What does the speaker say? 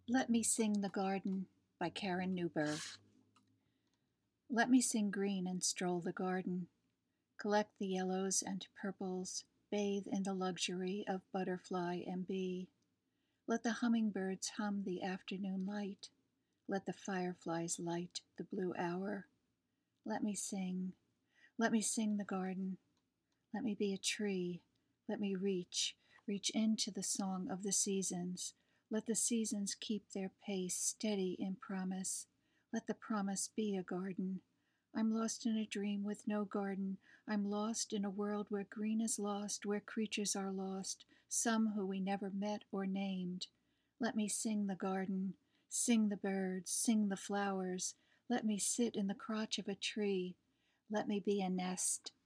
Let Me Sing the Garden by Karen Newberg. Let me sing green and stroll the garden, collect the yellows and purples, bathe in the luxury of butterfly and bee. Let the hummingbirds hum the afternoon light, let the fireflies light the blue hour. Let me sing the garden. Let me be a tree, let me reach into the song of the seasons. Let the seasons keep their pace steady in promise. Let the promise be a garden. I'm lost in a dream with no garden. I'm lost in a world where green is lost, where creatures are lost, some who we never met or named. Let me sing the garden, sing the birds, sing the flowers. Let me sit in the crotch of a tree. Let me be a nest,